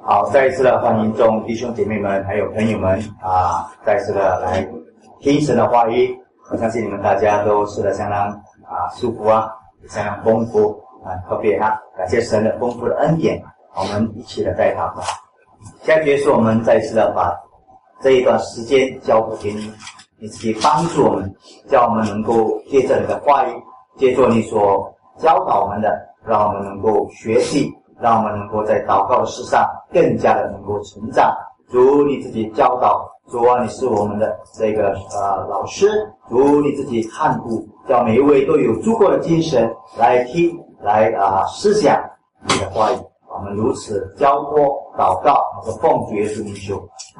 好，再一次的欢迎众弟兄姐妹们还有朋友们再一次的来听神的话语。我相信你们大家都吃得相当舒服也相当丰富特别感谢神的丰富的恩典，我们一起的在祷告。现在结束，我们再一次的把这一段时间交付给你，你自己帮助我们，叫我们能够借着你的话语，借着你所教导我们的，让我们能够学习，让我们能够在祷告的事上更加的能够成长。主你自己教导，主你是我们的这个老师，主你自己看顾，叫每一位都有足够的精神来听来思想你的话语。我们如此交托祷告，和奉主耶稣名求。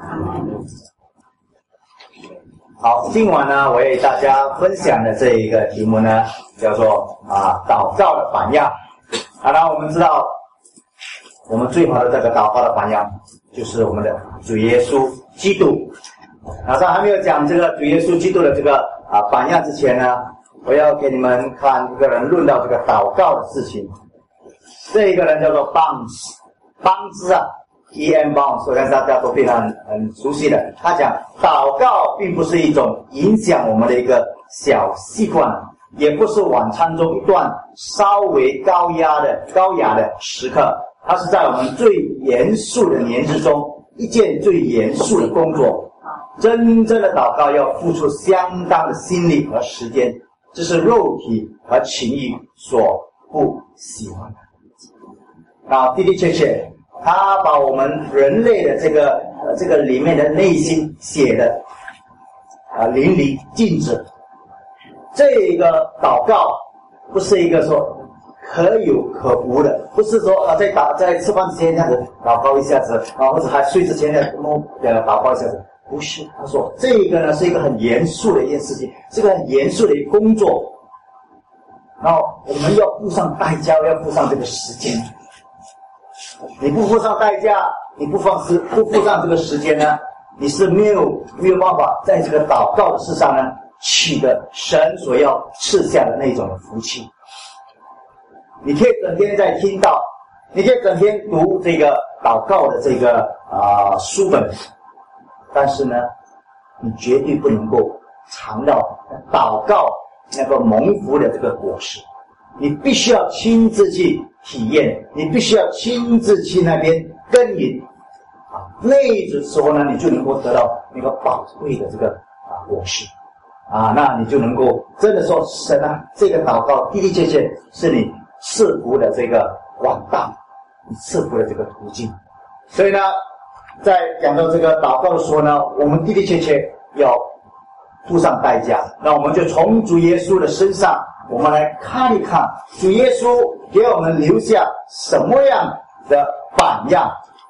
好，今晚呢，我为大家分享的这一个题目呢，叫做祷告的榜样。当然我们知道，我们最好的这个祷告的榜样就是我们的主耶稣基督。在还没有讲这个主耶稣基督的这个榜样之前呢，我要给你们看一个人论到这个祷告的事情。这一个人叫做邦兹E.M. Bounds， 我相信大家都非常很熟悉的。他讲祷告并不是一种影响我们的一个小习惯，也不是晚餐中一段稍微高雅的时刻，它是在我们最严肃的年日中一件最严肃的工作。真正的祷告要付出相当的心力和时间，这是肉体和情欲所不喜欢的。的确他把我们人类的这个里面的内心写的淋漓尽致。这个祷告不是一个说可有可无的，不是说在吃饭之前这样子祷告一下子或者还睡之前祷告一下子，不是。他说这个呢是一个很严肃的一件事情，是个很严肃的一个工作，然后我们要付上代价，要付上这个时间。你不付上代价，你不付上这个时间呢，你是没有办法在这个祷告的事上呢取得神所要赐下的那种的福气。你可以整天在听到，你可以整天读这个祷告的这个书本，但是呢，你绝对不能够尝到祷告那个蒙福的这个果实。你必须要亲自去体验，你必须要亲自去那边耕耘那时候呢，你就能够得到那个宝贵的这个果实那你就能够真的说神这个祷告的确是你赐福的这个管道，你赐福的这个途径。所以呢，在讲到这个祷告的时候呢，我们的确要付上代价。那我们就从主耶稣的身上，我们来看一看主耶稣给我们留下什么样的榜样。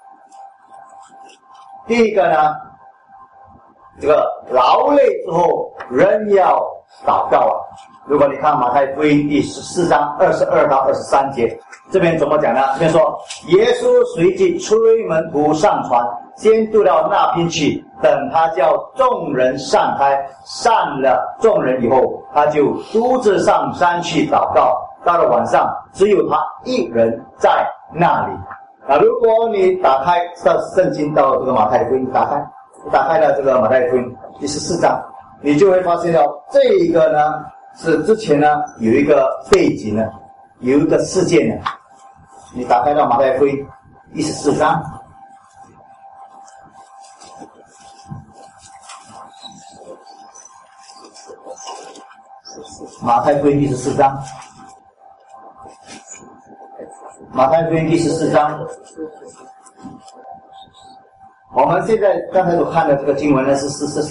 第一个呢，这个劳累之后仍要祷告如果你看马太福音第14章22到23节，这边怎么讲呢？这边说耶稣随即催门徒上船，先渡到那边去，等他叫众人散开，散了众人以后，他就独自上山去祷告。到了晚上，只有他一人在那里。如果你打开到圣经，到这个马太福音，打开了这个马太福音第14章，你就会发现到这个呢是之前呢有一个背景呢，有一个事件呢。你打开到马太福音第14章，马太福音第14章，马太福音第14章，我们现在刚才所看的这个经文呢是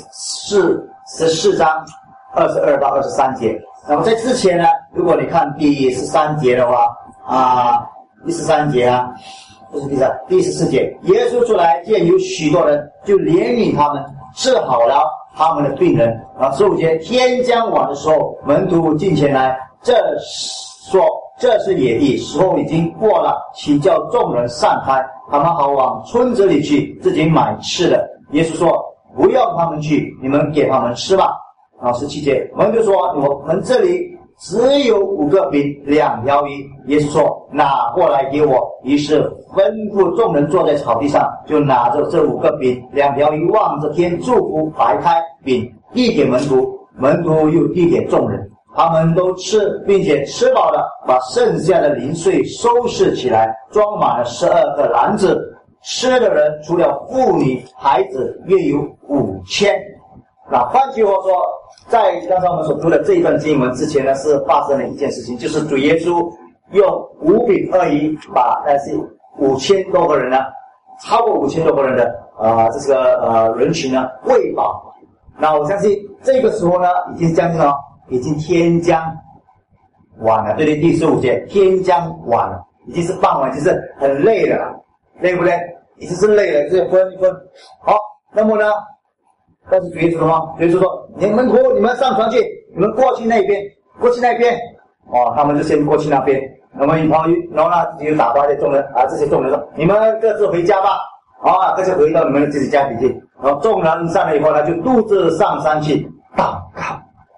14章22到23节。那么在之前呢，如果你看第13节的话第13节不是第14节，耶稣出来见有许多人，就怜悯他们，治好了他们的病人。15节，天将晚的时候，门徒进前来，这是野地，时候已经过了，请叫众人散开，他们好往村子里去，自己买吃的。耶稣说不要他们去，你们给他们吃吧。17节，门徒说我们这里只有5个饼2条鱼。耶稣说：“拿过来给我。”于是吩咐众人坐在草地上，就拿着这5个饼2条鱼，望着天祝福，摆开饼递给门徒，门徒又递给众人。他们都吃，并且吃饱了，把剩下的零碎收拾起来，装满了12个篮子。吃的人除了妇女孩子约有5000。那换句话说，在刚才我们所读的这一段经文之前呢，是发生了一件事情，就是主耶稣用5饼2鱼把5000多个人呢，超过5000多个人的人群呢喂饱。那我相信这个时候呢，已经将近了，已经天将晚了，对不对？第15节，天将晚了，已经是傍晚，就是很累了，累不累？已经是累了，这分一分。好，那么呢，但是主耶稣说吗？主耶稣说：“你们上船去，你们过去那边，过去那边。”哦，他们就先过去那边。那么然后呢，就打发这众人这些众人说：“你们各自回家吧。”各自回到你们自己家里去。然后众人上来以后呢，就独自上山去祷告。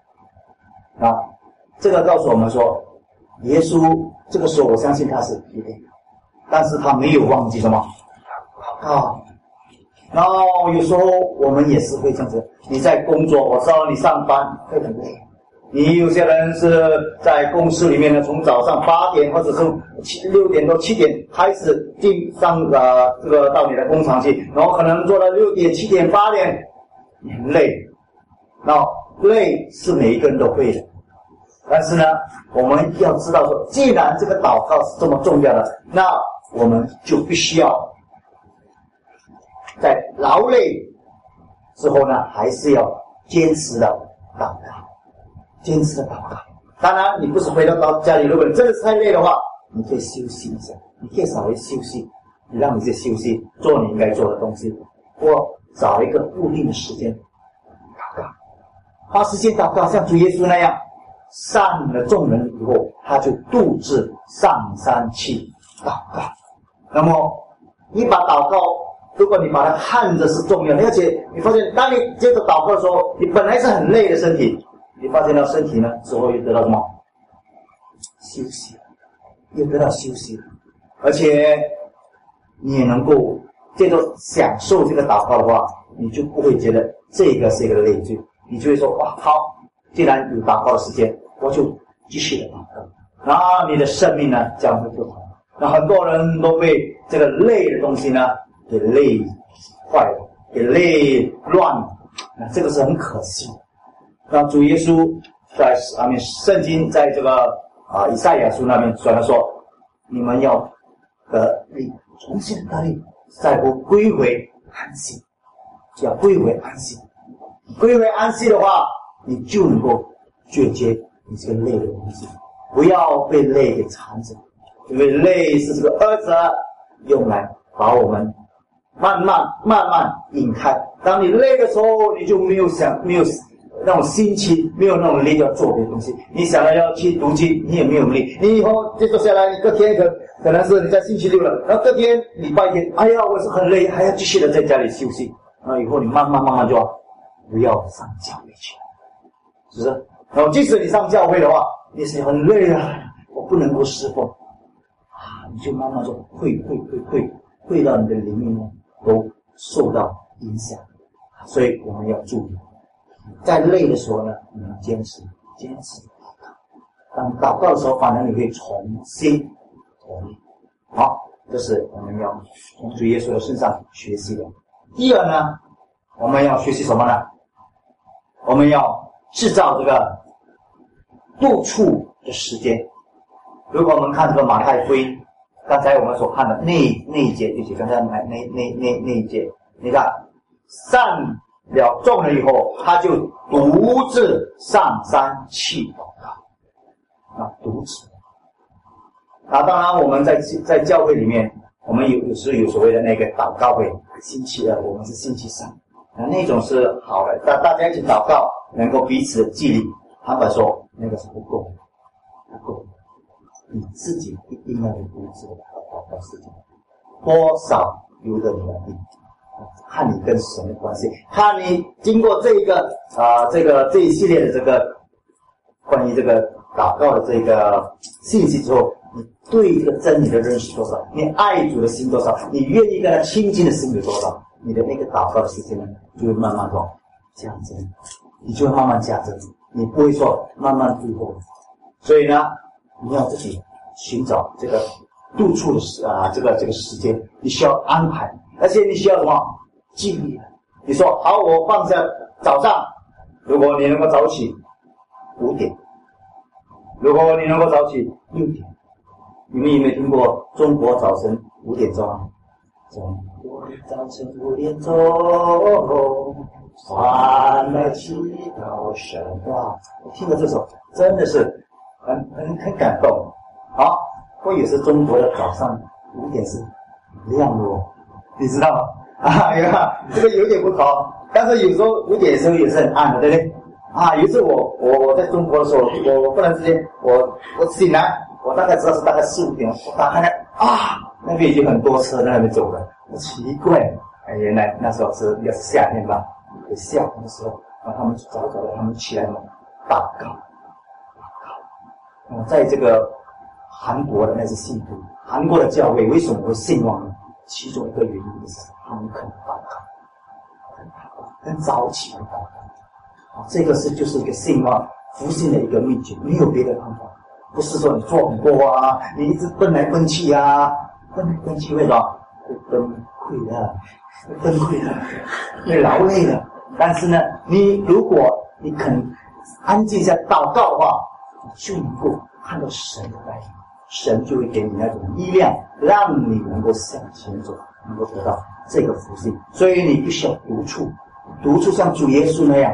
这个告诉我们说，耶稣这个时候我相信他是疲惫，但是他没有忘记什么祷告。然后有时候我们也是会这样子，你在工作，我知道你上班会很累，你有些人是在公司里面呢，从早上8点或者是6点多7点开始上到你的工厂去，然后可能做到6点7点8点，你很累。然后累是每一个人都会的，但是呢，我们要知道说，既然这个祷告是这么重要的，那我们就必须要在劳累之后呢，还是要坚持的祷告，坚持的祷告。当然，你不是回到家里，如果你真的是太累的话，你可以休息一下，你可以稍微休息，你让你去休息，做你应该做的东西，或找一个固定的时间祷告，花时间祷告，像主耶稣那样，散了众人以后，他就独自上山去祷告。那么，你把祷告，如果你把它看着是重要的，而且你发现，当你接着祷告的时候，你本来是很累的身体，你发现到身体呢之后又得到什么休息，又得到休息，而且你也能够接着享受这个祷告的话，你就不会觉得这个是一个累赘，你就会说：哇，好，既然有祷告的时间，我就继续的祷告，然后你的生命呢将会不同。那很多人都被这个累的东西呢给累坏了，给累乱了，那这个是很可惜。那主耶稣在圣经在这个以赛亚书那边虽然说，你们要得力，重新得力，再不归回安息，要归回安息。归回安息的话，你就能够解决你这个累的东西，不要被累给缠着，因为累是这个儿子用来把我们慢慢引开。当你累的时候，你就没有那种心情，没有那种力要做这些东西。你想了要去读经，你也没有力。你以后接着下来，你隔天可能是你在星期六了，然后隔天礼拜天，哎呀，我是很累，还要继续的在家里休息。那以后你慢慢就不要上教会去，是不是？然后即使你上教会的话，你是很累啊，我不能够侍奉你就慢慢就会到你的灵命呢都受到影响。所以我们要注意，在累的时候呢，你要坚持祷告。当祷告的时候，反而你会重新活力。好，这是我们要从主耶稣的身上学习的。第二呢，我们要学习什么呢？我们要制造这个独处的时间。如果我们看这个马太福音，刚才我们所看的那一节，就是刚才那一节，你看散了众人以后，他就独自上山去祷告。独自。当然我们在教会里面，我们有时候有所谓的那个祷告会，星期二，我们是星期三，那种是好的，大家一起祷告，能够彼此激励。坦白说，那个是不够，你自己一定要有独自的祷告时间，多少由着你来定，看你跟神的关系，看你经过这一系列的这个关于这个祷告的这个信息之后，你对这个真理的认识多少，你爱主的心多少，你愿意跟他亲近的心有多少，你的那个祷告的时间呢，就会慢慢的加增，你就会慢慢加增，你不会说慢慢退后。所以呢，你要自己寻找这个督促的这个时间，你需要安排，而且你需要什么纪律。你说好，我放下早上，如果你能够早起5点，如果你能够早起6点，你们有没有听过中国早晨5点钟啊？中国早晨5点钟，传来祈祷声。哇，我听了这首真的是很感动。好，或也是中国的早上5点是亮的哦，你知道吗？这个有点不同，但是有时候5点的时候也是很暗的，对不对？有一次我在中国的时候，我忽然之间我醒来，我大概知道是大概4、5点，我打开来那边已经很多车在那边走了，奇怪，原来那时候应该是夏天吧，下午的时候，他们早早的他们起来嘛祷告。在这个韩国的那是信徒，韩国的教会为什么会兴旺呢？其中一个原因是他们肯祷告，很早起来祷告。这个就是一个兴旺福音的一个秘诀，没有别的方法。不是说你做很多啊，你一直奔来奔去啊，奔来奔去为什么？会崩溃的，会劳累的。但是呢，如果你肯安静下祷告的话，就能够看到神的带领，神就会给你那种力量，让你能够向前走，能够得到这个福气。所以你必须要独处像主耶稣那样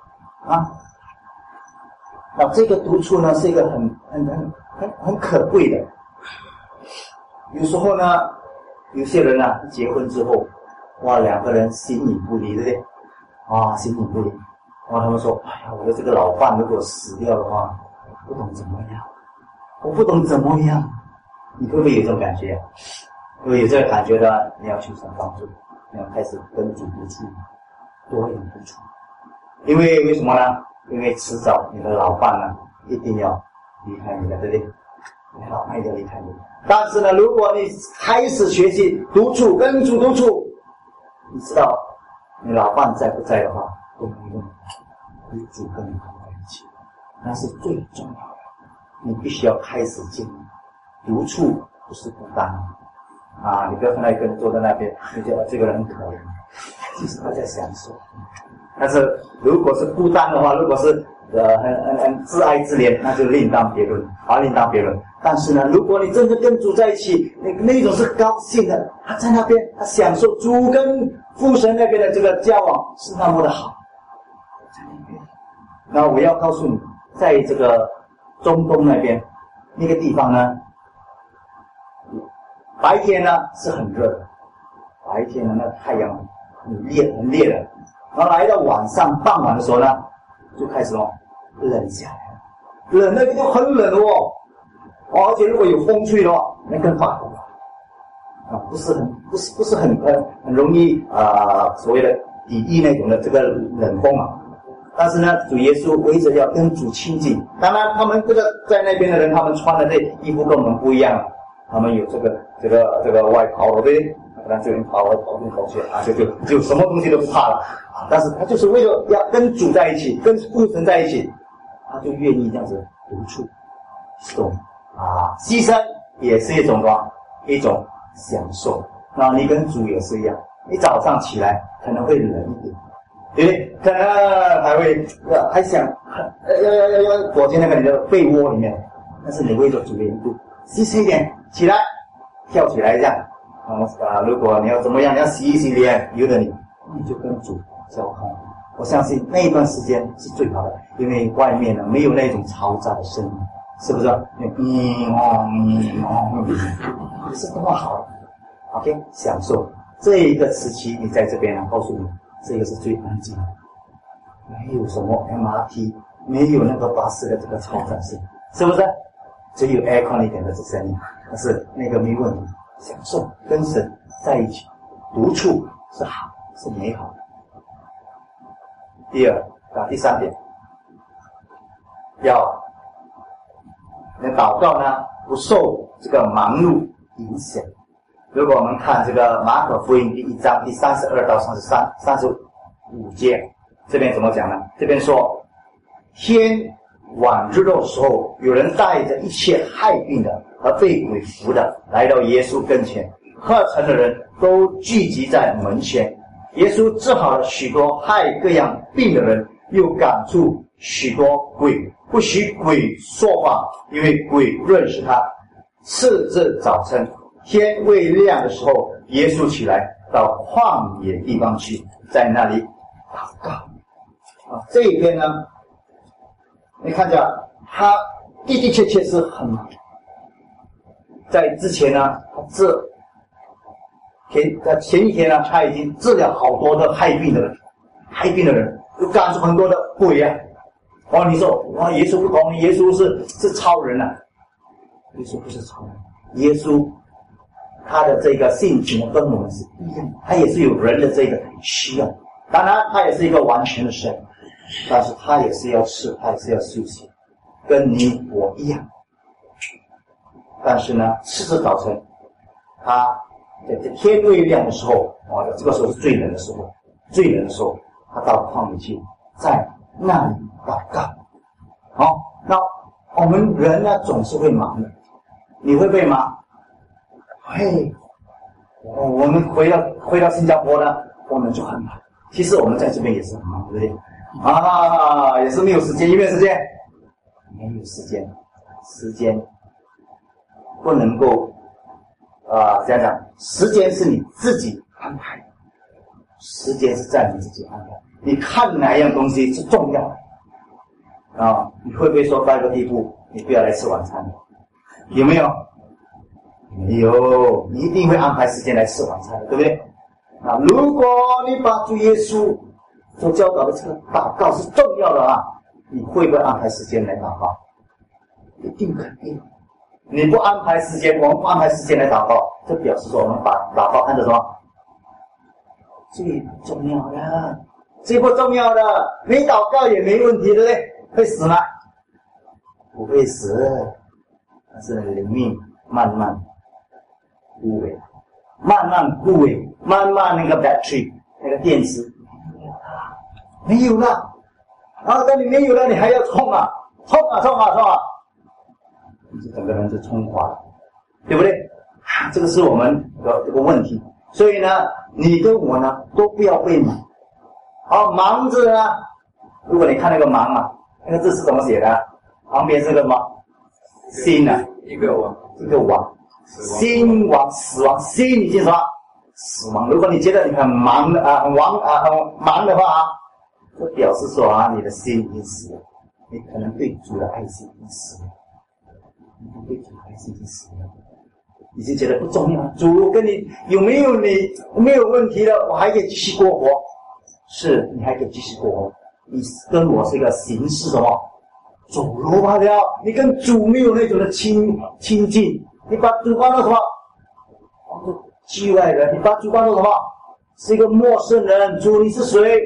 那这个独处呢，是一个很可贵的。有时候呢，有些人结婚之后，两个人形影不离，对不对？形影不离。他们说，我的这个老伴如果死掉的话，我不懂怎么样。你会不会有这种感觉？如果有这个感觉的，你要求神帮助，你要开始跟主独处，多一点独处。为什么呢？因为迟早你的老伴呢，一定要离开你的，对不对？你的老伴一定要离开你。但是呢，如果你开始学习独处，跟主独处，你知道你老伴在不在的话都没用，与主跟你同在一起，那是最重要的。你必须要开始经历独处，不是孤单你不要看到一个人坐在那边，你觉得这个人很可怜，其实他在享受。但是如果是孤单的话，如果是很自爱自怜，那就另当别论。但是呢，如果你真的跟主在一起，那种是高兴的，他在那边，他享受主跟父神那边的这个交往是那么的好，在那边。那我要告诉你，在这个中东那边那个地方呢，白天呢是很热的，白天呢那太阳很烈的，然后来到晚上傍晚的时候呢，就开始冷下来了，冷那个就很冷而且如果有风吹的话，那更发抖不是很容易所谓的抵御那种的这个冷风但是呢，主耶稣为着要跟主亲近，当然他们这个在那边的人，他们穿的这衣服跟我们不一样，他们有这个外袍，对不对？那这人跑进跑去就什么东西都不怕了但是他就是为了要跟主在一起，跟父神在一起，他就愿意这样子独处，这种牺牲也是一种享受。那你跟主也是一样，你早上起来可能会冷一点，对不对？可能还想要躲进那个你的被窝里面，但是你为了主的缘故，牺牲一点，起来跳起来这样如果你要怎么样，你要洗一洗脸，由得你就跟主交通。我相信那一段时间是最好的，因为外面呢没有那种嘈杂的声音，是不是？是多么好 ，OK， 享受这一个时期。你在这边告诉你，这个是最安静的，没有什么 MRT， 没有那个巴士的这个嘈杂声，是不是？只有 aircon 一点的声音，但是那个没问题。享受跟神在一起，独处是好，是美好的。第三点，要那祷告呢不受这个忙碌影响。如果我们看这个马可福音第1章第32到35节，这边怎么讲呢？这边说，天晚日落的时候，有人带着一切害病的和被鬼附的来到耶稣跟前，各城的人都聚集在门前。耶稣治好了许多害各样病的人，又赶出许多鬼，不许鬼说话，因为鬼认识他。次日早晨，天未亮的时候，耶稣起来到旷野地方去，在那里祷告。这一篇呢，你看一下，他的确是很忙。在之前呢，前一天呢，他已经治了好多的害病的人，又赶出很多的鬼啊！你说哇，耶稣不同，耶稣是超人啊！耶稣不是超人，耶稣他的这个性情跟我们是一样，他也是有人的这个需要。当然，他也是一个完全的神，但是他也是要吃，他也是要休息，跟你我一样。但是呢，次日早晨，他在天未亮的时候，这个时候是最冷的时候，他到旷野去，在那里祷告。那我们人呢总是会忙的，你会不会忙？会。我们回到新加坡呢，我们就很忙。其实我们在这边也是很忙，对不对？也是没有时间，有没有时间？没有时间，时间不能够这样讲，时间是你自己安排，时间是在你自己安排。你看哪样东西是重要的你会不会说到一个地步，你不要来吃晚餐？有没有？没有，你一定会安排时间来吃晚餐的，对不对？如果你把主耶稣所教导的这个祷告是重要的你会不会安排时间来祷告？一定肯定。你不安排时间，我们不安排时间来祷告，这表示说我们把祷告看成什么？最不重要的，最不重要的，没祷告也没问题，对不对？会死吗？不会死，但是灵命慢慢枯萎，慢慢那个 battery 那个电池没有了，当你没有了，你还要冲啊，你整个人就冲垮了，对不对？这个是我们的这个问题。所以呢，你跟我呢都不要被忙。忙字呢，如果你看那个忙那个字是怎么写的？旁边是个什么？心一个王，心亡，死亡，心已经什么？死亡。如果你觉得你很忙的很忙的话就表示说你的心已经死了，你可能对主的爱心已经死了，已经觉得不重要。主跟你有没有问题了，我还可以继续过活。是，你还可以继续过活。你跟我是一个形式什么？走路罢了。你跟主没有那种的亲近，你把主当作什么？当作局外人。你把主当作什么？是一个陌生人。主你是谁？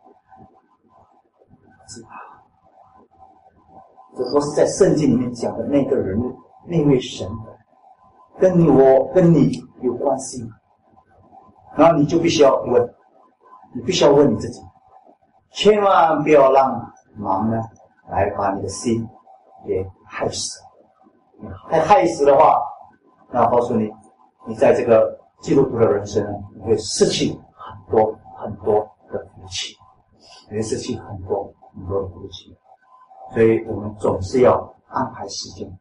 这都是在圣经里面讲的那个人物，那位神，跟你有关系。然后你就必须要问，你自己，千万不要让忙呢来把你的心给害死。害死的话，那我告诉你，你在这个基督徒的人生你会失去很多的福气，所以我们总是要安排时间，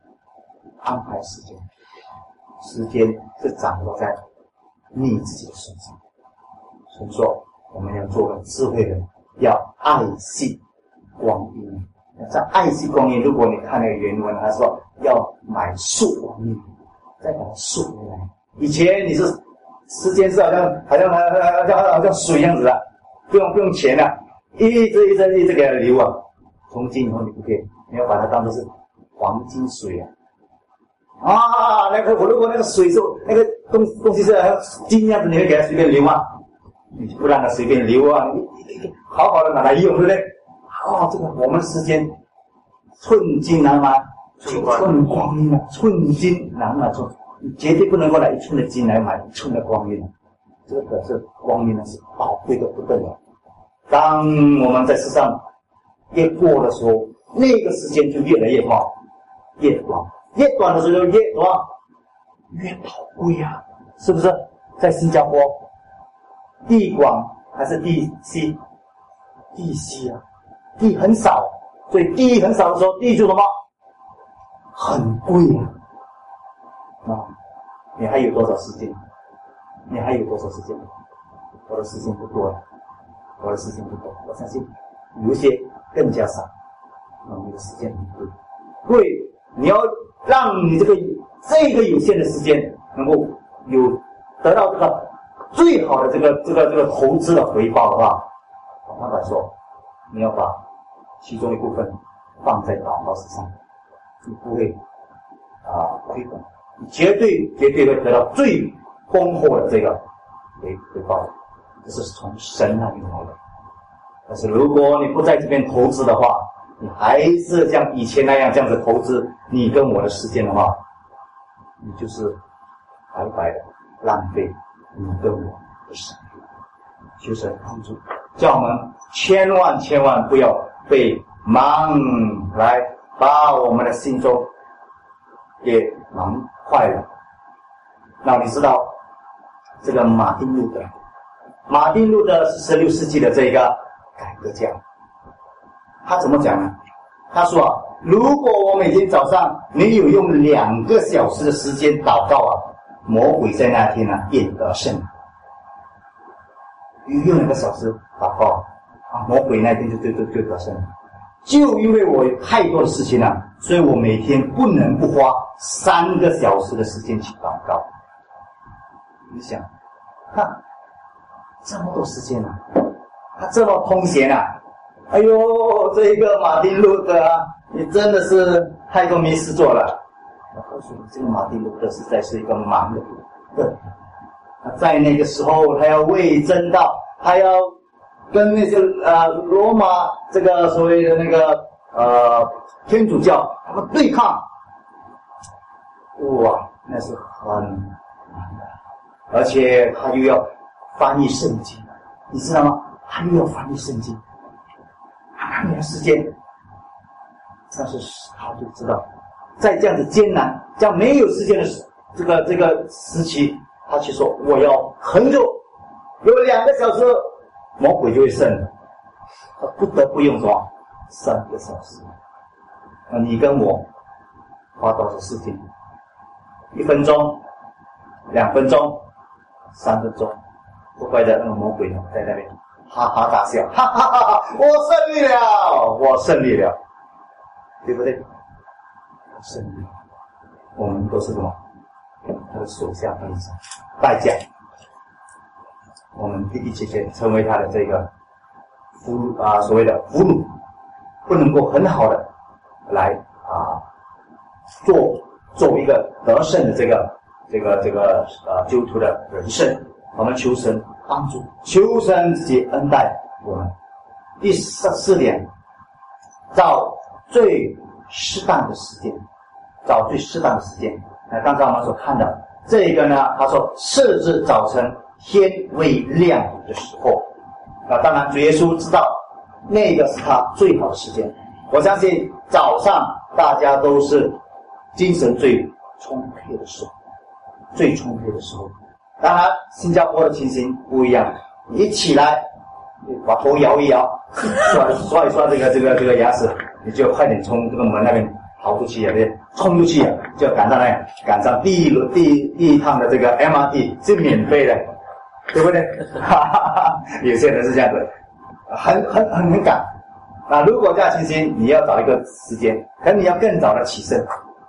时间是掌握在你自己的手上。所以说，我们要做个智慧人，要爱惜光阴。在爱惜光阴，如果你看那个原文，他说要买树光阴，再把它赎回来。以前你是时间是好像水一样子的，不用钱的，一直给它流从今以后你不可以，你要把它当作是黄金水如果那个水是那个东西是金样子，你会给它随便流吗？你不让它随便流你好好的拿来用，对不对？这个我们时间寸金难买， 寸光阴啊，寸金难买寸，你绝对不能够拿1寸的金来买1寸的光阴。这个是光阴呢，是宝贵的不得了。当我们在世上越过的时候，那个时间就越来越短，越短，越短的时候越短，越宝贵啊，是不是？在新加坡，地广还是地稀？地稀啊，地很少，所以地很少的时候，地就什么？很贵啊！你还有多少时间？你还有多少时间？我的时间不多了，我的时间不多，我相信有一些更加少。你的时间很贵，所以你要让你这个有限的时间能够得到这个最好的这个投资的回报的话，我坦白说，你要把其中一部分放在祷告之上，你不会亏本，你绝对会得到最丰厚的这个回报，这是从神那边来的。但是如果你不在这边投资的话，你还是像以前那样这样子投资你跟我的时间的话，你就是白白的浪费你跟我的生命。求神帮助，叫我们千万不要被忙来把我们的心中给忙坏了。那你知道这个马丁路德是16世纪的这个改革家，他怎么讲呢？他说如果我每天早上没有用2个小时的时间祷告魔鬼在那天便得胜。用2个小时祷告魔鬼那天就得胜。就因为我有太多的事情所以我每天不能不花3个小时的时间去祷告。你想这么多时间他这么空闲哎呦，这个马丁路德你真的是太多没事做了。我告诉你，这个马丁路德实在是一个忙的人。在那个时候，他要为真道，他要跟那些罗马这个所谓的那个天主教他们对抗。哇，那是很难的，而且他又要翻译圣经，你知道吗？他又要翻译圣经。他没有时间，但是他就知道，在这样子艰难、这样没有时间的这个时期，他去说我要横住，有2个小时，魔鬼就会胜了。他不得不用什么3个小时。你跟我花多少时间？1分钟、2分钟、3分钟，不怪的那个魔鬼在那边哈哈大笑，哈哈哈哈！我胜利了，对不对？我胜利了，我们都是什么？他的手下败将，我们一起成为他的这个所谓的俘虏，不能够很好的来做一个得胜的这个基督徒的人生。我们求神帮助，求神自己恩待我们。第4点，找最适当的时间。那刚才我们所看的这个呢，他说设置早晨天未亮的时候。当然主耶稣知道那个是他最好的时间。我相信早上大家都是精神最充沛的时候。当然新加坡的情形不一样，你一起来把头摇一摇，刷一刷这个牙齿，你就快点从这个门那边逃出去冲出去就赶上第一趟的这个 MRT 是免费的，对不对？有些人是这样子，很赶。如果这样情形，你要找一个时间，可能你要更早的起身，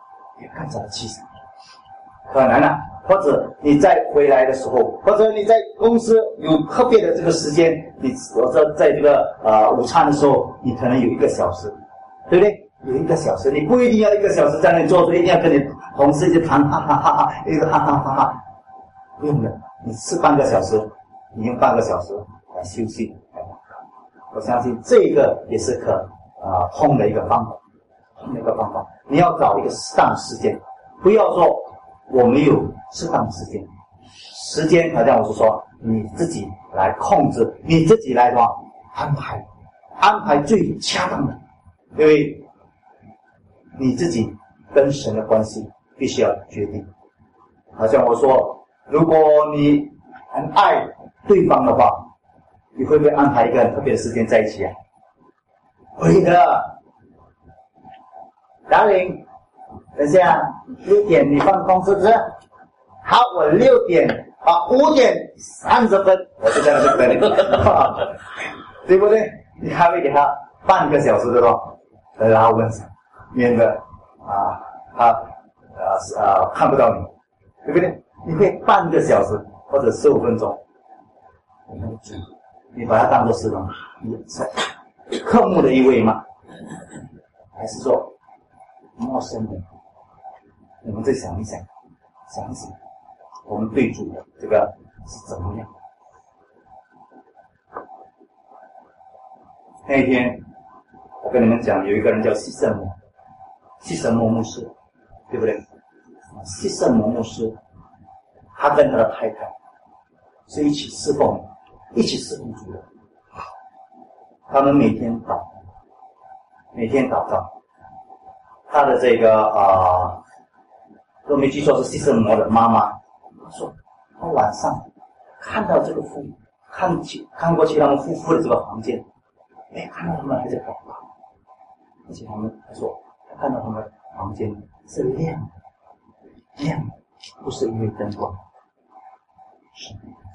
可能或者你在回来的时候，或者你在公司有特别的这个时间，我说在这个午餐的时候，你可能有1个小时，对不对？有1个小时，你不一定要1个小时在那里坐着，一定要跟你同事一直谈哈哈哈哈，一直哈哈哈哈，不用的，你是半个小时，你用半个小时来休息。我相信这个也是可通的一个方法。 那个方法，你要找一个适当的时间，不要说我没有适当的时间。时间好像我是说你自己来控制，你自己来安排最恰当的，因为你自己跟神的关系必须要决定。好像我说，如果你很爱对方的话，你会不会安排一个很特别的时间在一起啊？会的。Darling， 等一下6点你放工是不是？好，我6点5点30分我就在那边等你，对不对？你还会给他半个小时的拉问，免得他看不到你，对不对？你会半个小时或者15分钟，你把它当作是科目的一位吗？还是说陌生人？我们再想一想，我们对主的这个是怎么样？那一天我跟你们讲，有一个人叫西圣摩牧师，对不对？西圣摩牧师，他跟他的太太是一起侍奉主的。他们每天祷告。他的这个都没记错是西圣摩的妈妈，他说他晚上看到这个看过去他们夫妇的这个房间，看到他们还在祷告，而且他说他看到他们房间是亮的，不是因为灯光，是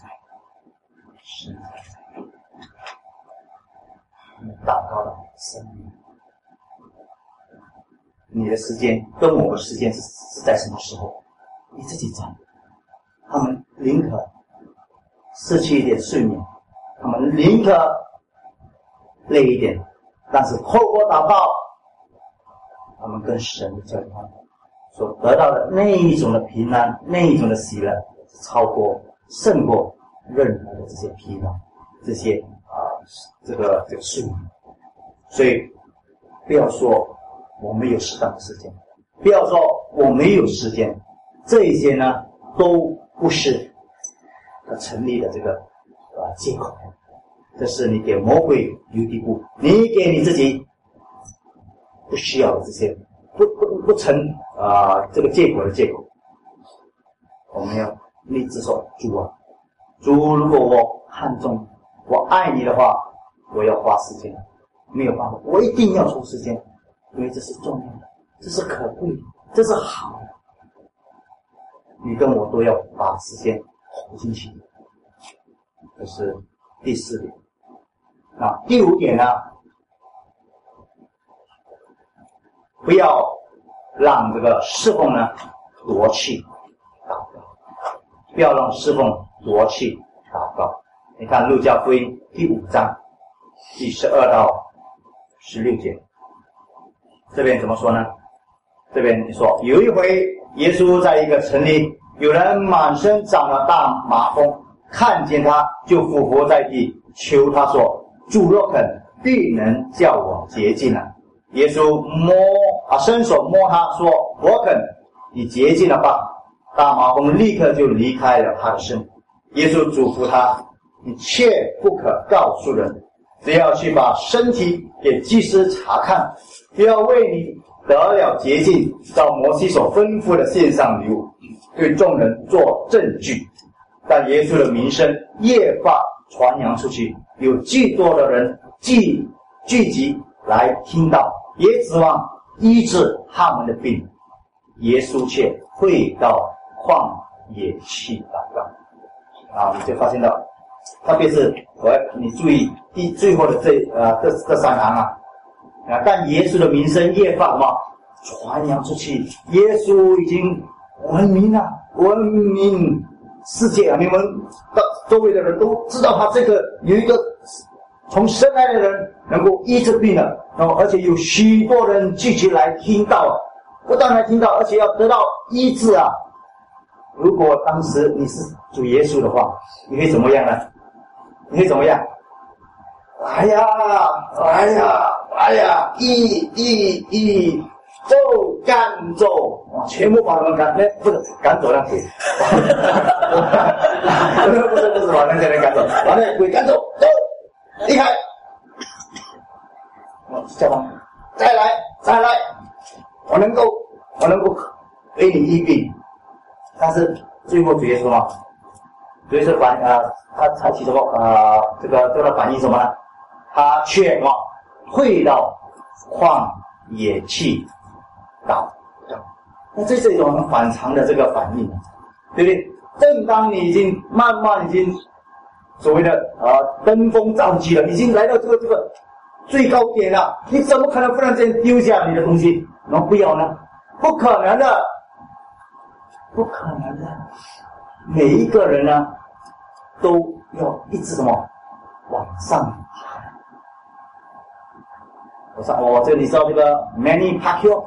你祷告的生命。你的时间跟我的时间是在什么时候？你自己找。他们宁可失去一点睡眠，他们宁可累一点，但是透过祷告，他们跟神的交换所得到的那一种的平安，那一种的喜乐，胜过任何的这些疲劳，这些这个睡眠。所以不要说我没有适当的时间，不要说我没有时间，这一些呢都不是他成立的这个借口。这是你给魔鬼留地步，你给你自己不需要的这些不成这个借口的借口。我们要立志说，主，如果我看重我爱你的话，我要花时间，没有办法，我一定要抽时间，因为这是重要的，这是可贵的，这是好的。你跟我都要把时间投进去。这是第4点。第5点呢，不要让这个侍奉呢夺去祷告，不要让侍奉夺去祷告。你看路加福音第5章第12到16节，这边怎么说呢？这边你说，有一回耶稣在一个城里，有人满身长了大麻风，看见他就俯伏在地，求他说，主若肯，必能叫我洁净了。耶稣伸手摸他说，我肯，你洁净了吧。大麻风立刻就离开了他的身。耶稣嘱咐他，你切不可告诉人，只要去把身体给祭司查看，不要为你得了洁净，照摩西所吩咐的献上礼物，对众人做证据。但耶稣的名声越发传扬出去，有巨多的人聚集来听到，也指望医治他们的病。耶稣却退到旷野去祷告。你就发现到，特别是你注意最后的这3行但耶稣的名声越发传扬出去，耶稣已经闻名世界你们周围的人都知道他这个有一个从生来的人能够医治病了，然后而且有许多人聚集来听到，不但来听到，而且要得到医治啊！如果当时你是主耶稣的话，你会怎么样呢？你会怎么样？哎呀， 走，赶走，全部把他们不是赶走那鬼，不是把那些人赶走，把那鬼赶走，走，离开。叫他再来，我能够给你医病，但是最后主耶稣嘛，主耶稣他起什么这个反应什么呢？他却退到旷野去祷告。那这是一种很反常的这个反应，对不对？正当你已经慢慢所谓的登峰造极了，已经来到这个最高点了，你怎么可能忽然间丢下你的东西，然后不要呢？不可能的，不可能的。每一个人呢，都要一直什么往上爬。我这里知道这个 Manny Pacquiao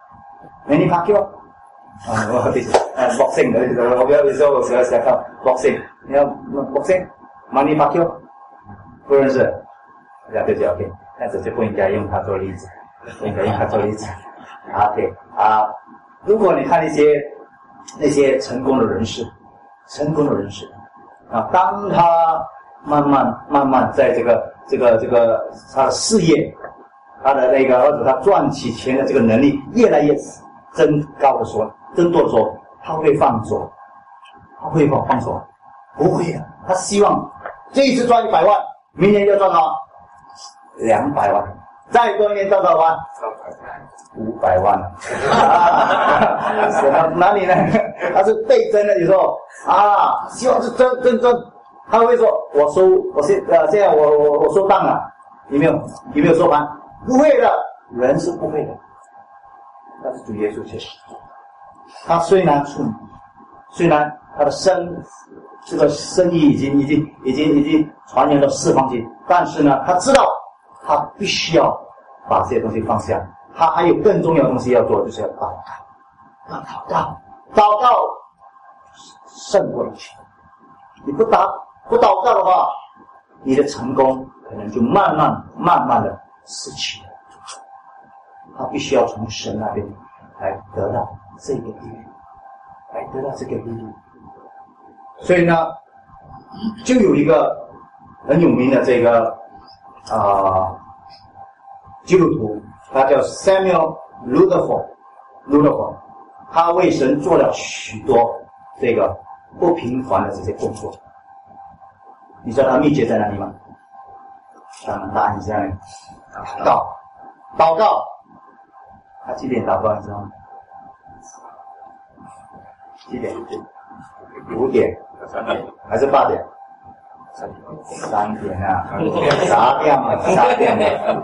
boxing 的，我不要说我喜欢看 boxing， 你要 boxing Manny Pacquiao 不认识，对就 OK， 但是就不应该用它做例子，不应该用它做例子。OK 如果你看那些成功的人士当他慢慢在这个他的事业，他的那个或者他赚起钱的这个能力越来越增多的时候，他会放手，他会放手？不会的，他希望这一次赚100万，明年就赚到200万，再过一年赚多少万？500万哪里呢？他是倍增的，有时候希望是增，他会说我现在我收档了，有没有收盘？不会的，人是不会的，但是主耶稣却是，他虽然出名，虽然他的这个生意已经传扬到四方去，但是呢，他知道他必须要把这些东西放下，他还有更重要的东西要做，就是要祷告，祷告胜过一切。你不祷告的话，你的成功可能就慢慢的失去了。他必须要从神那边来得到这个力量，所以呢，就有一个很有名的这个基督徒，他叫 Samuel Rutherford， 他为神做了许多这个不平凡的这些工作。你知道他秘诀在哪里吗？当然答案是这样的，祷告。他几点祷告你知道吗？几点？5点还是8点？3点啊，啥点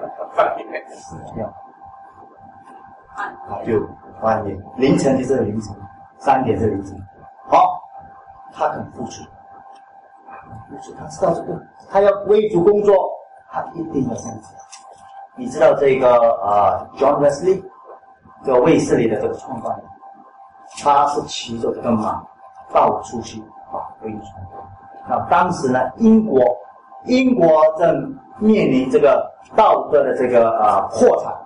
就半夜，凌晨就是凌晨，3点是凌晨。好，他肯付出，他知道这个，他要为主工作，他一定要这样子。你知道这个John Wesley， 这个卫斯理的这个创办人，他是骑着这个马到处去为主。那当时呢，英国正面临这个道德的这个破产，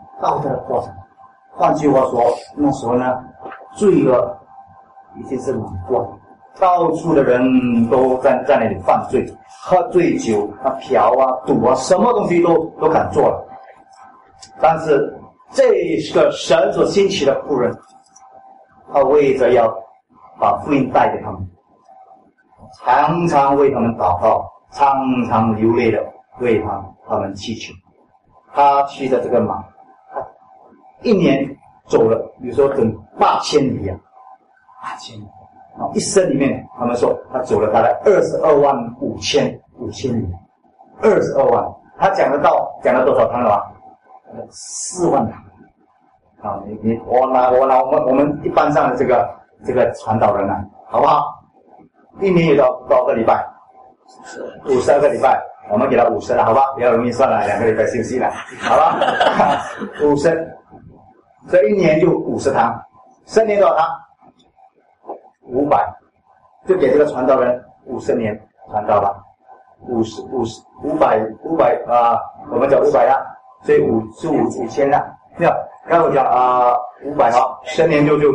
换句话说，那时候呢，罪恶已经是垄断，到处的人都在那里犯罪，喝醉酒嫖赌什么东西都敢做了。但是这个神所兴起的妇人，他为着要把福音带给他们，常常为他们祷告，常常流泪的为他们祈求。他骑着这个马，他一年走了，有时候整8000里，8000里。一生里面，他们说他走了大概225000里，22万。他讲了多少堂了吧？4万堂。我们一般上的这个传道人好不好？一年有多少个礼拜？52个礼拜，我们给他50了，好吧？比较容易算了，2个礼拜休息了，好吧？50，所以一年就50堂，3年多少堂？500，就给这个传道人50年传道吧，500我们讲500啦，所以5000啦。 刚才我讲500啊，10年就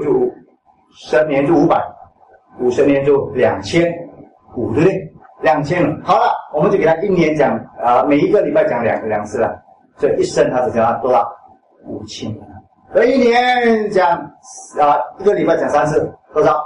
10年就500，50年就2500，对不对？2000了。好了，我们就给他一年讲每一个礼拜讲两次了，所以一生他只讲多少？5000。而一年讲一个礼拜讲3次，多少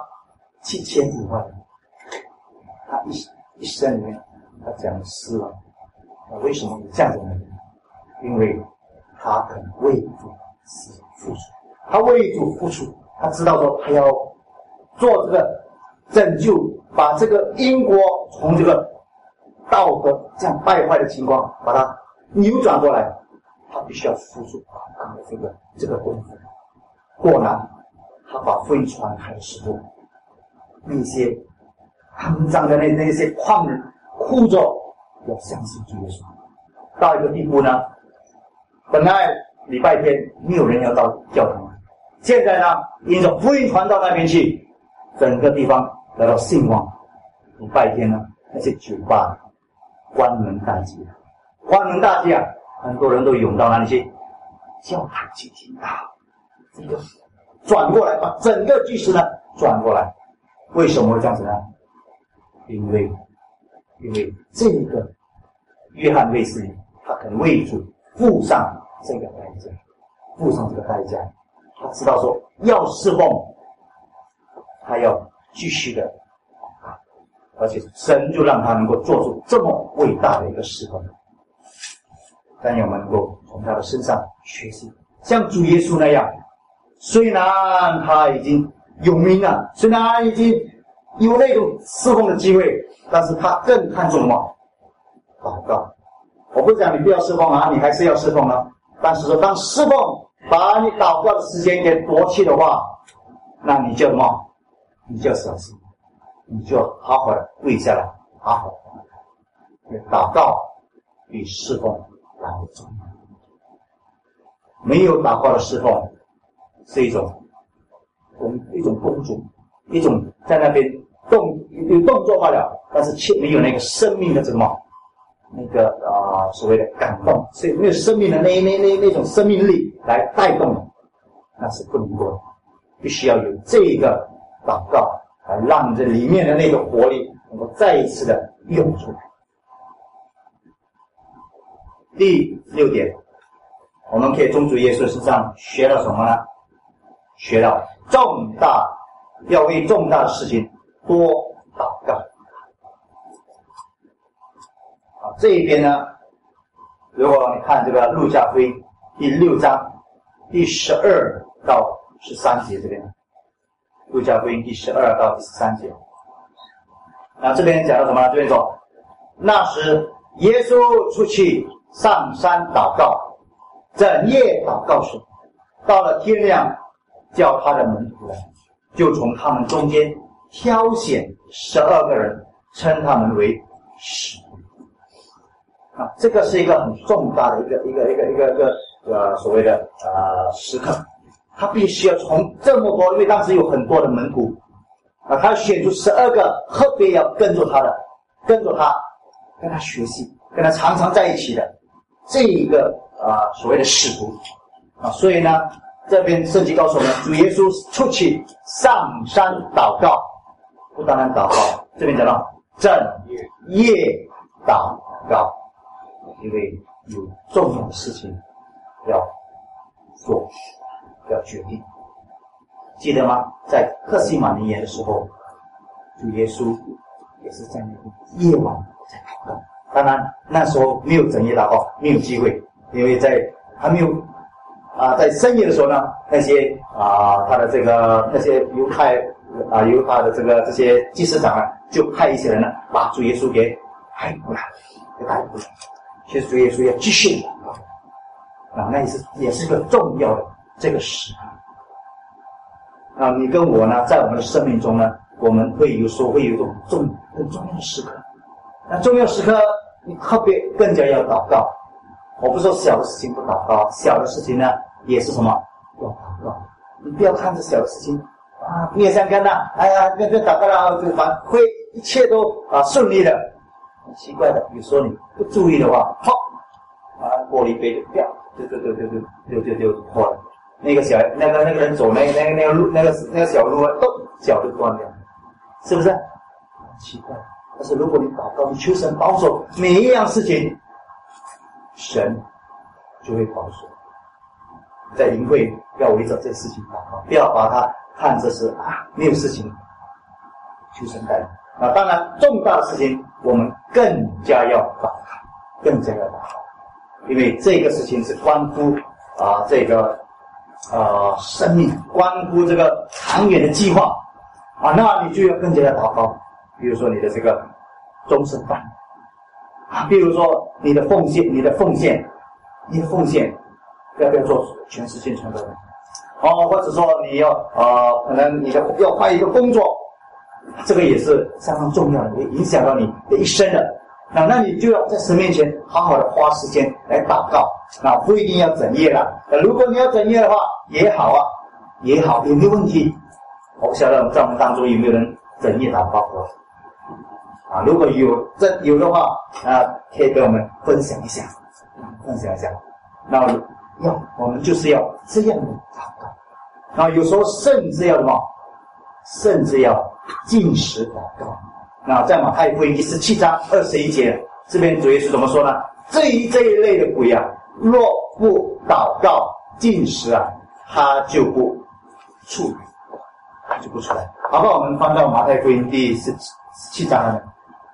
？75万。他一生里面他讲了4万。为什么这样子呢？因为他肯为主付出，他为主付出，他知道说他要做这个拯救，把这个英国从这个道德这样败坏的情况把它扭转过来，他必须要付出这个功夫。果然他把福音传开的时候，那些肮脏的那些狂人哭着要相信主耶稣，到一个地步呢，本来礼拜天没有人要到教堂，现在呢因着福音传到那边去，整个地方得到兴旺。礼拜天呢那些酒吧关门大吉，很多人都涌到哪里去？教堂去听到这个转过来，把整个局势呢转过来。为什么会这样子呢？因为这个约翰卫斯理他肯为主付上这个代价，他知道说要侍奉，他要继续的，而且神就让他能够做出这么伟大的一个侍奉。但我们能够从他的身上学习，像主耶稣那样，虽然他已经有名了，虽然他已经有那种侍奉的机会，但是他更看重什么？祷告。我不讲你不要侍奉你还是要侍奉啊。但是说当侍奉把你祷告的时间给夺去的话，那你就什么？你就要小心，你就好好的跪下来，好好的祷告比侍奉来得重要。没有祷告的侍奉是一种工作，一种在那边有动作罢了，但是却没有那个生命的什么所谓的感动，所以没有生命的那种生命力来带动，那是不能够的。必须要有这个祷告来让这里面的那个活力能够再一次的涌出来。第6点，我们可以从主耶稣身上学到什么呢？学到要为重大的事情多祷告。这一边呢，如果你看这个路加福音第6章第12到13节，这边路加福音第12到第13节，那这边讲到什么呢？这边说，那时耶稣出去上山祷告，整夜祷告时，到了天亮，叫他的门徒来，就从他们中间挑选12个人，称他们为使徒。这个是一个很重大的一个所谓的时刻，他必须要从这么多，因为当时有很多的门徒他选出12个特别要跟着他，跟他学习，跟他常常在一起的这一个所谓的使徒所以呢，这边圣经告诉我们，主耶稣出去上山祷告，不单单祷告，这边讲到整夜祷告，因为有重要的事情要做，要决定。记得吗？在客西马尼园的时候，主耶稣也是在那个夜晚在祷告。当然那时候没有整夜祷告，没有机会，因为还没有在深夜的时候呢，那些他的那些犹太的这些祭司长就派一些人把主耶稣给带过来。其实主耶稣要继续祷告那也是个重要的这个时刻你跟我呢，在我们的生命中呢，我们有时候会有一种很重要的时刻。那重要时刻，你特别更加要祷告。我不说小的事情不祷告，小的事情呢也是什么要祷告。你不要看着小的事情你也想跟跟祷告了会一切都顺利的。很奇怪的，有时候你不注意的话，玻璃杯就掉，就破了。 那个人走那个路那个小路脚就断掉，是不是？奇怪。但是如果你祷告，你求神保守每一样事情，神就会保守。在营会要围着这事情祷告，不要把它看作是没有事情，求神带领。当然重大的事情我们更加要祷告，更加要祷告，因为这个事情是关乎这个生命，关乎这个长远的计划那你就要更加的祷告。比如说你的这个终身饭比如说你的奉献要不要做全世界传道人或者说你要可能你要换一个工作，这个也是相当重要的，会影响到你的一生的。那你就要在神面前好好的花时间来祷告，不一定要整夜了。如果你要整夜的话也好也没有问题。我不晓得在我们当中有没有人整夜祷告过如果有的话可以跟我们分享一下。那我们就是要这样的祷告，有时候甚至要什么？甚至要禁食祷告。在马太福音第17章21节，这边主耶稣怎么说呢？这一类的鬼若不祷告禁食他就不出来。好吧，我们翻到马太福音第17章了。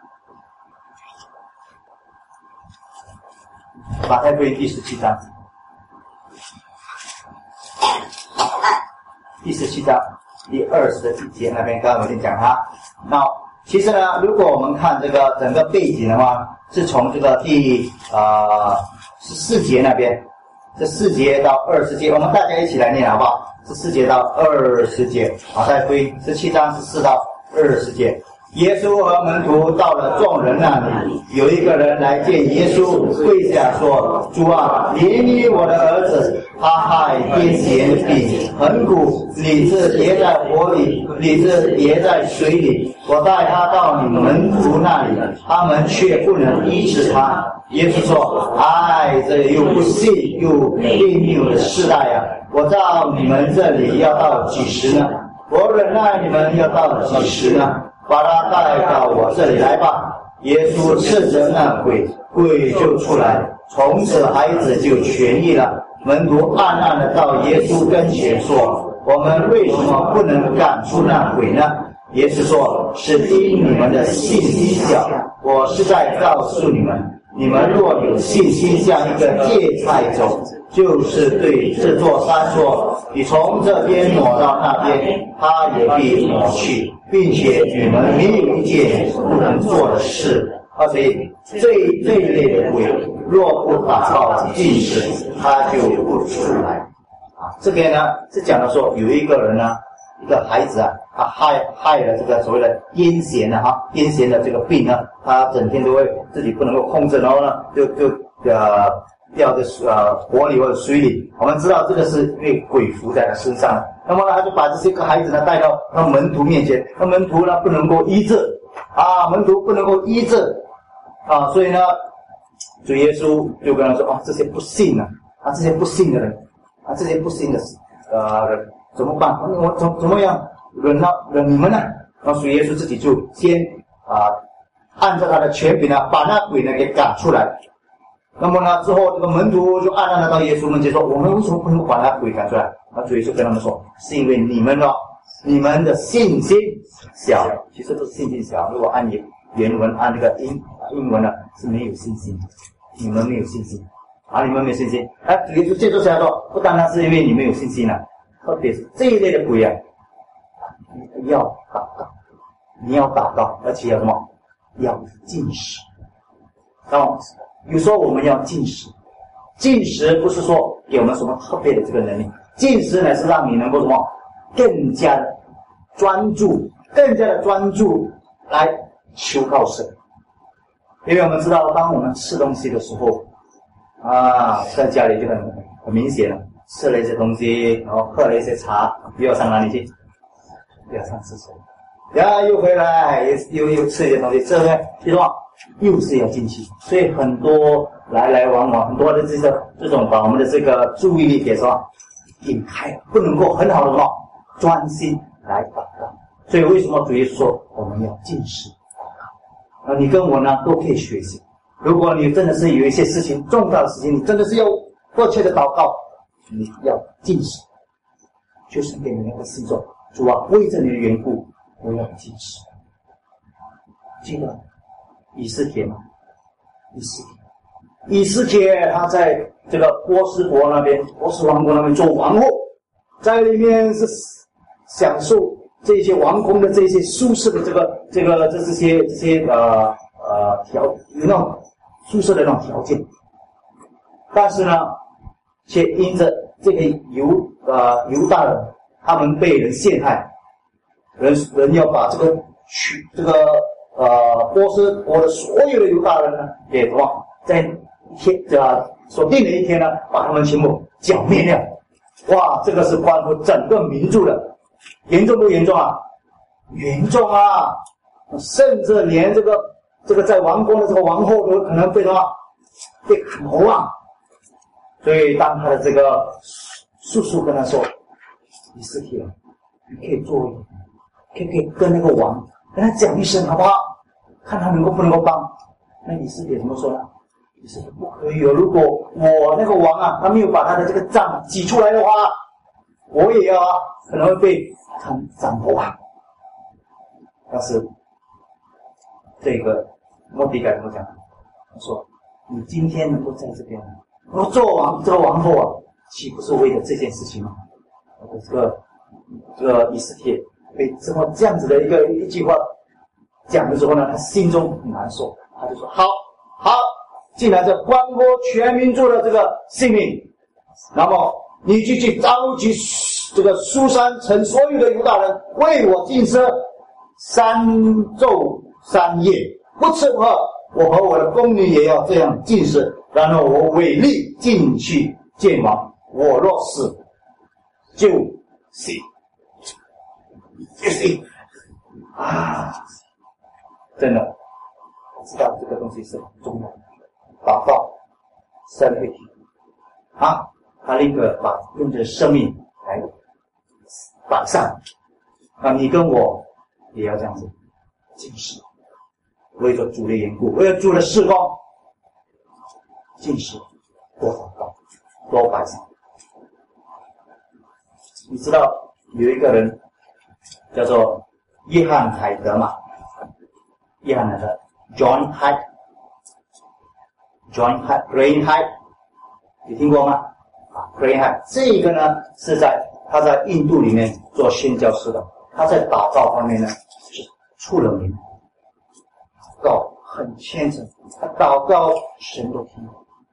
马太福音第17章，第17章第20节那边，刚刚我已经讲它。那其实呢，如果我们看这个整个背景的话，是从这个第14节那边，这4节到20节，我们大家一起来念好不好？这4节到20节，马太福音17章14到20节。耶稣和门徒到了众人那里，有一个人来见耶稣，跪下说：主怜悯我的儿子，他害癫痫病，横骨，理智跌在火里，理智跌在水里。我带他到你们门徒那里，他们却不能医治他。耶稣说：这又不信又别扭的世代我到你们这里要到几时呢？我忍耐你们要到几时呢？把他带到我这里来吧。耶稣斥责那鬼就出来，从此孩子就痊愈了。门徒暗暗的到耶稣跟前说：我们为什么不能赶出那鬼呢？耶稣说：是因你们的信心小。我是在告诉你们，你们若有信心像一个芥菜种，就是对这座山说：你从这边挪到那边，它也必挪去，并且你们没有一件不能做的事。所以这一类的鬼，若不祷告禁食，他就不出来。这边呢是讲到说有一个人呢，一个孩子他害了这个所谓的癫痫的这个病呢，他整天都会自己不能够控制，然后呢就掉在火里或者水里。我们知道这个是因为鬼附在他身上了。那么呢，他就把这个孩子呢带到他门徒面前，那门徒呢不能够医治所以呢，主耶稣就跟他说：这些不信这些不信的人这些不信的人怎么办？我怎么样忍你们呢？然后主耶稣自己就先按照他的权柄把那鬼呢给赶出来。那么呢，之后这个门徒就暗暗的到耶稣面前说：我们为什么不能把那鬼赶出来？然后主耶稣跟他们说：是因为你们的信心小。其实都是信心小，如果按原文按这个英文是没有信心，你们没有信心你们没有信心。主耶稣接着下说，不单单是因为你们有信心特别是这一类的鬼要祷告，你要祷告，而且要什么？要禁食。有时候我们要禁食，禁食不是说给我们什么特别的这个能力，禁食呢是让你能够什么？更加的专注来求告神。因为我们知道，当我们吃东西的时候在家里就很明显了，吃了一些东西，然后喝了一些茶，又要上哪里去？又要上厕所，又回来又吃一些东西，这个就说又是要进去。所以很多来往往，很多的这种把我们的这个注意力给引开，不能够很好的专心来祷告。所以为什么主耶稣说我们要禁食祷告？你跟我呢都可以学习。如果你真的是有一些事情重大的事情，你真的是要迫切的祷告，你要禁食，就是给你那个心中，主啊，为着你的缘故，我要禁食。记得以斯帖吗？以斯帖他在这个波斯国那边，波斯王国那边做王后，在里面是享受这些王宫的这些舒适的这些有那种舒适的那种条件，但是呢，却因着这个犹大人他们被人陷害，人要把这个波斯国的所有的犹大人呢，也在所定的一天呢，把他们全部剿灭掉。哇，这个是关乎整个民族的，严重不严重啊？严重啊！甚至连这个在王宫的这个王后都可能被砍头啊！所以当他的这个叔叔跟他说：“以斯帖，你可以做一点，可以跟那个王跟他讲一声好不好？看他不能够帮。”那以斯帖怎么说呢？以斯帖不可以哦！如果我那个王啊，他没有把他的这个杖挤出来的话，我也要可能会被斩头啊。但是这个末底改怎么讲？他说：“你今天能够在这边，我做这个王后啊，岂不是为了这件事情吗？”这个以斯帖被这样子的一句话讲的时候呢，他心中很难受，他就说：“好，既然这关乎全民族的这个性命，那么你就去召集这个书珊城所有的犹大人为我禁食3昼3夜，不吃不喝，我和我的宫女也要这样禁食，然后我违例进去见王，我若死就死。”啊，真的，我知道这个东西是很重要的，祷告生会体啊，他宁可用这生命来摆上啊，你跟我也要这样子禁食，为着主的缘故，为了主的事工，禁食多祷告，多摆上。你知道有一个人叫做约翰海德嘛？约翰海德 John Graham Hyde 你听过吗？Graham Hyde 这个呢是他在印度里面做宣教师的，他在祷告方面呢是出了名，祷告很虔诚，他祷告神都听，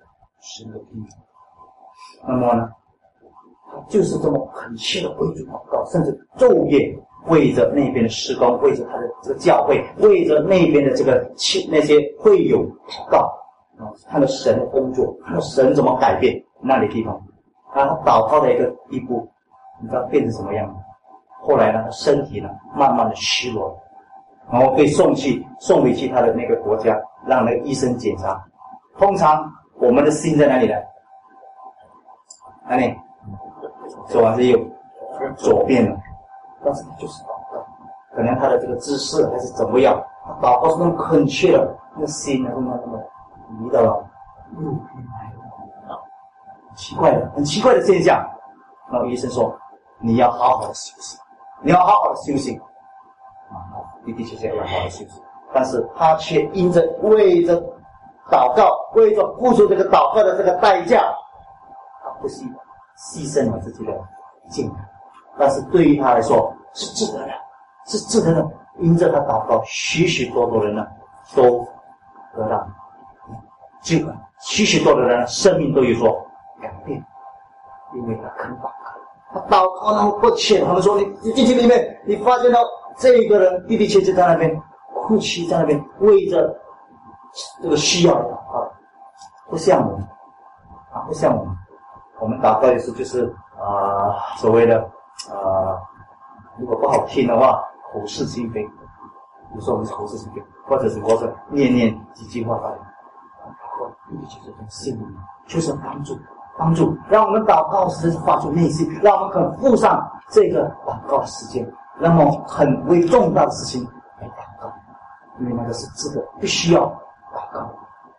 那么呢，他就是这么恳切的为主祷告，甚至昼夜为着那边的事工，为着他的这个教会，为着那边的那些会友祷告，看到神的工作，看到神怎么改变那里地方，他祷告的一步，你知道变成什么样吗？后来呢，他身体呢慢慢的虚弱，然后被送回去他的那个国家，让那个医生检查。通常我们的心在哪里呢？哪里？左还是右？左边了。但是他就是祷告，可能他的这个姿势还是怎么样，祷告是那么恳切的，那个心呢，那么移到了右边来，很奇怪的现象。然后医生说：“你要好好的休息，你要好好的休息。”的确要好好休息，但是他却因着为着祷告，为着付出这个祷告的这个代价，他不惜牺牲了自己的健康。但是对于他来说是值得的，因着他祷告，许许多多人呢都得到救恩，许许多多人生命都有所改变，因为他肯祷告，他祷告那么迫切。他们说你进去里面，你发现到这个人的确在那边哭泣，在那边为着这个需要祷告，不像我们不像我们祷告的时候就是所谓的如果不好听的话，口是心非。有时候我们是口是心非，或者是念几句话罢了。的确是从心里面求神帮助， 帮助，让我们祷告时发出内心，让我们肯付上这个祷告的时间，那么很为重大的事情来祷告，因为那个是值得必须要祷告。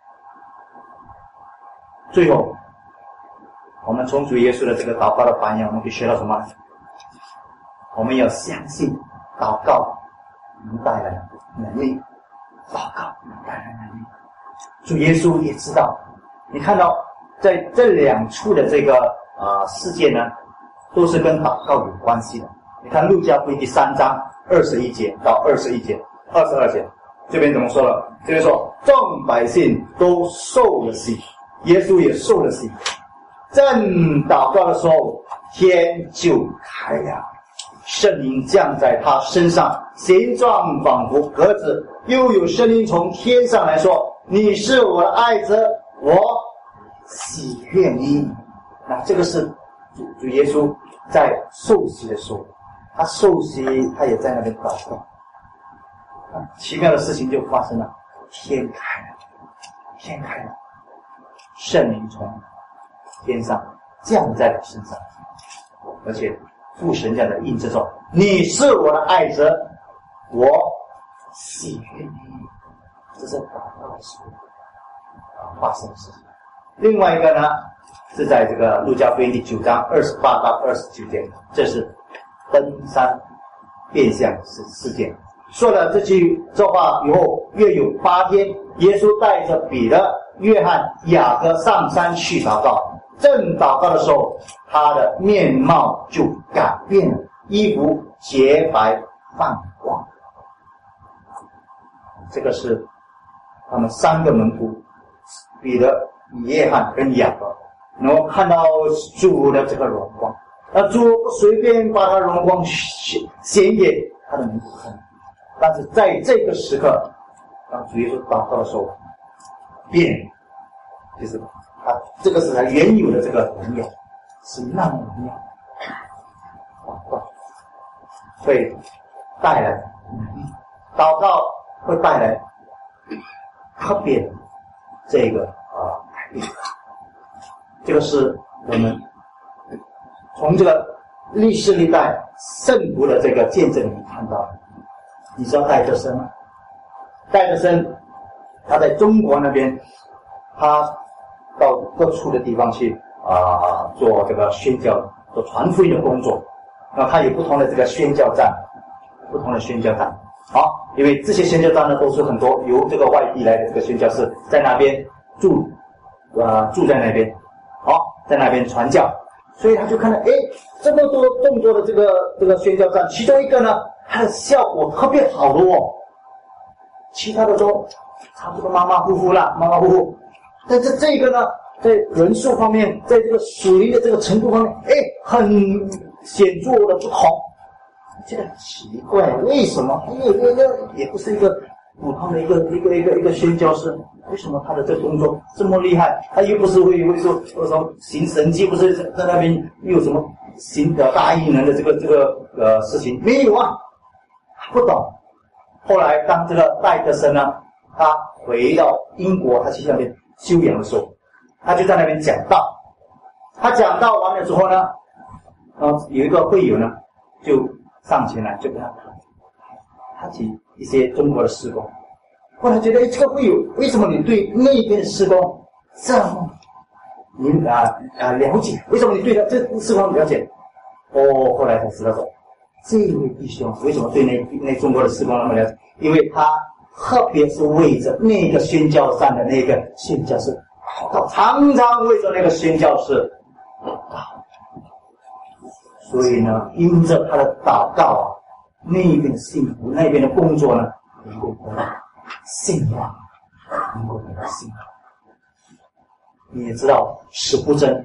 最后，我们从主耶稣的这个祷告的榜样，我们可以学到什么？我们要相信祷告能带来能力，祷告能带来能力。主耶稣也知道，你看到在这两处的这个事件呢，都是跟祷告有关系的。你看路加福音第3章21节到22节，这边怎么说了？这边说众百姓都受了洗，耶稣也受了洗。正祷告的时候，天就开了，圣灵降在他身上，形状仿佛鸽子，又有声音从天上来说：“你是我的爱子，我喜悦你。”那这个是主耶稣在受洗的时候，他受洗，他也在那边祷告。奇妙的事情就发生了，天开了，圣灵从天上降在他身上，而且父神这样的印证说：“你是我的爱子，我喜悦你。”这是祷告的时候发生的事情。另外一个呢，是在这个路加福音第9章28到29节，这是登山变相事件。说了这话以后，约有8天，耶稣带着彼得、约翰、雅各上山去祷告。正祷告的时候，他的面貌就改变了，衣服洁白放光。这个是他们3个门徒，彼得、约翰跟雅各，能够看到主的这个荣光。那主不随便把他荣光显给他的门徒看，但是在这个时刻，当主耶稣祷告的时候，变，就是他这个是他原有的这个荣耀，是那么荣耀。祷告会带来祷告会带来特别的这个改变。这个是我们从这个历史历代圣徒的这个见证里面看到的。你知道戴德生吗？戴德生他在中国那边，他到各处的地方去做这个宣教、做传福音的工作。那他有不同的这个宣教站，好，因为这些宣教站呢，都是很多由这个外地来的这个宣教士在那边住在那边，好，在那边传教。所以他就看到，这么多众多的这个宣教站，其中一个呢，它的效果特别好的哦，其他的都差不多马马虎虎。但是这个呢，在人数方面，在这个属灵的这个程度方面，很显著的不同。这个很奇怪，为什么？也不是一个普通的一个宣教士，为什么他的这个工作这么厉害？他又不是会说行神迹，不是在那边又有什么行大异能的这个事情没有啊？不懂。后来当这个戴德生呢，他回到英国，他去那边休养的时候，他就在那边讲道。他讲道完了之后呢，有一个会友呢就上前来就跟他提一些中国的事工。后来觉得这个会友，为什么你对那边的事工这么了解？为什么你对他这事工了解？后来才知道说，这位弟兄为什么对那中国的事工那么了解？因为他特别是为着那个宣教站的那个宣教士祷告，常常为着那个宣教士祷告。所以呢，因着他的祷告那边的幸福，那边的工作呢，能够得到兴旺，你也知道史布真，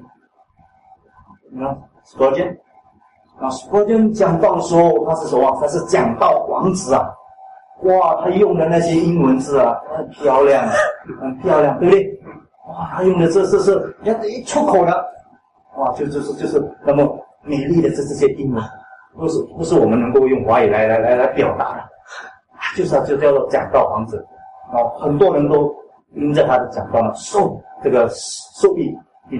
史布真讲道的时候，他是什么？他是讲道王子啊！哇，他用的那些英文字啊，很漂亮，对不对？哇，他用的这是一出口的，哇，就是那么美丽的这些英文，不是我们能够用华语来表达的，就叫做讲道王子。很多人都因着他的讲道呢，受益非常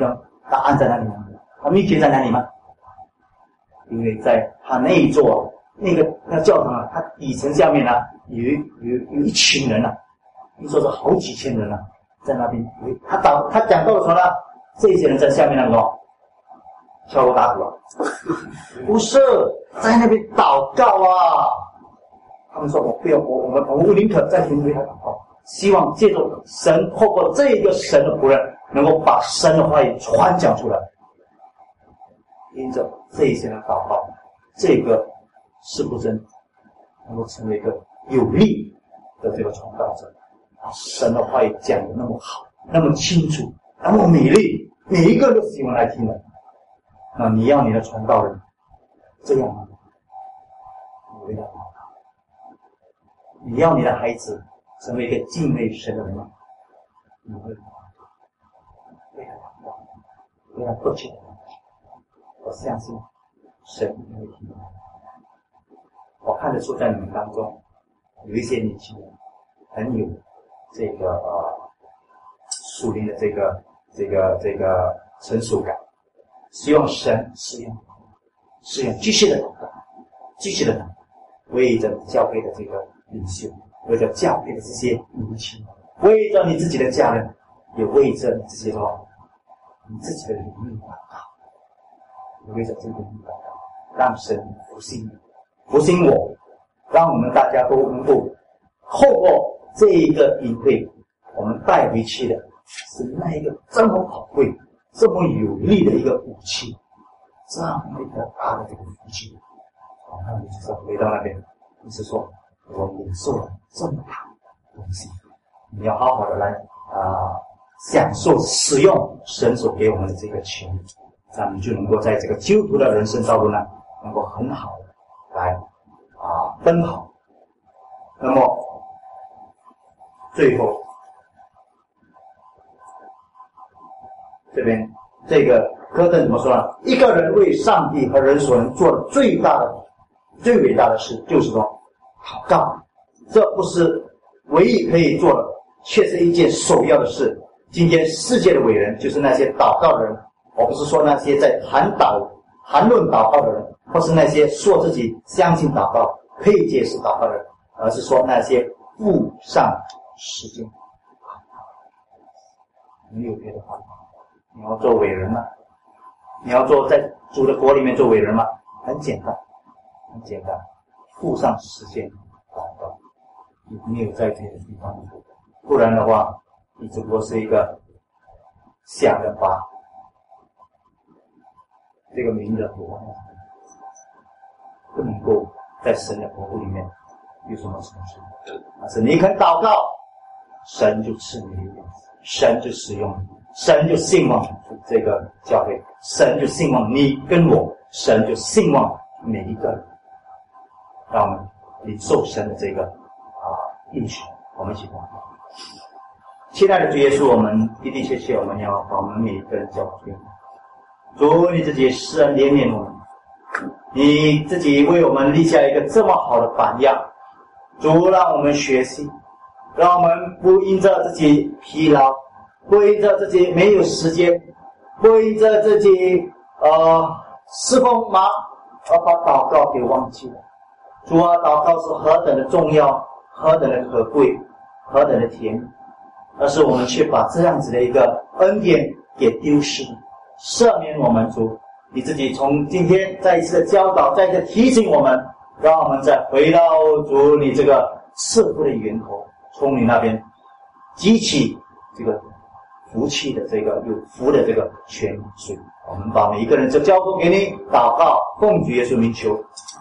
答案在哪里呢？它秘诀在哪里吗？因为在它那一座那个教堂啊，它底层下面呢、有一群人啊，听说是好几千人啊，在那边。他讲到了什么呢？这些人在下面那个敲锣打鼓啊，不是在那边祷告啊。他们说我们宁可在天为他祷告，希望借助神透过这一个神的仆人，能够把神的话语传讲出来。因着这一些人祷告，这个是不是能够成为一个有力的这个传道者？把神的话语讲得那么好，那么清楚，那么美丽，每一个都喜欢来听的。那你要你的传道人这样吗？你为他祷告。你要你的孩子成为一个敬畏神的人吗？你会为他祷告，为他迫切的。我相信神一定会听。我看得出在你们当中有一些年轻人很有这个属灵的这个成熟感，希望神使用继续的祷告，继续的为着教会的这个领袖，为着教会的这些年轻人，为着你自己的家人，也为着你自己的灵命祷告，也为着这个灵命祷告，让神复兴我，让我们大家都能够透过这一个隐会，我们带回去的是那一个这么宝贵、这么有力的一个武器，这样一个大的这个武器。那你就是回到那边，你是说我领受了这么大的东西，你要好好的来享受使用神所给我们的这个权利，这样你就能够在这个基督徒的人生道路呢，能够很好的来奔跑。那么最后这边这个柯震怎么说呢？一个人为上帝和人所能做的最伟大的事，就是说祷告。这不是唯一可以做的，却是一件首要的事。今天世界的伟人就是那些祷告的人，我不是说那些在谈论祷告的人，或是那些说自己相信祷告可以解释祷告的人，而是说那些付上实践。没有别的方法。你要做伟人吗？你要做在主的国里面做伟人吗？很简单，付上实践祷告。你没有在这个地方，不然的话，你只不过是一个想着把这个名的国，不能够在神的国度里面有什么成就。但是你肯祷告，神就赐你力量，神就使用你，神就兴旺这个教会，神就兴旺你跟我，神就兴旺每一个人。让我们领受神的这个应许，我们一起祷告。亲爱的主耶稣，我们的的确确我们要把我们每一个人交给你。主，你自己施恩怜悯我们，你自己为我们立下一个这么好的榜样。主，让我们学习，让我们不因着自己疲劳，不因着自己没有时间，不因着自己侍奉忙而把祷告给忘记了。主啊，祷告是何等的重要，何等的可贵，何等的甜蜜，而是我们却把这样子的一个恩典给丢失了。赦免我们，主，你自己从今天再一次的教导，再一次提醒我们，让我们再回到主你这个赐福的源头，从你那边激起这个福气的这个有福的这个泉水。我们把每一个人就交托给你，祷告奉主耶稣名求。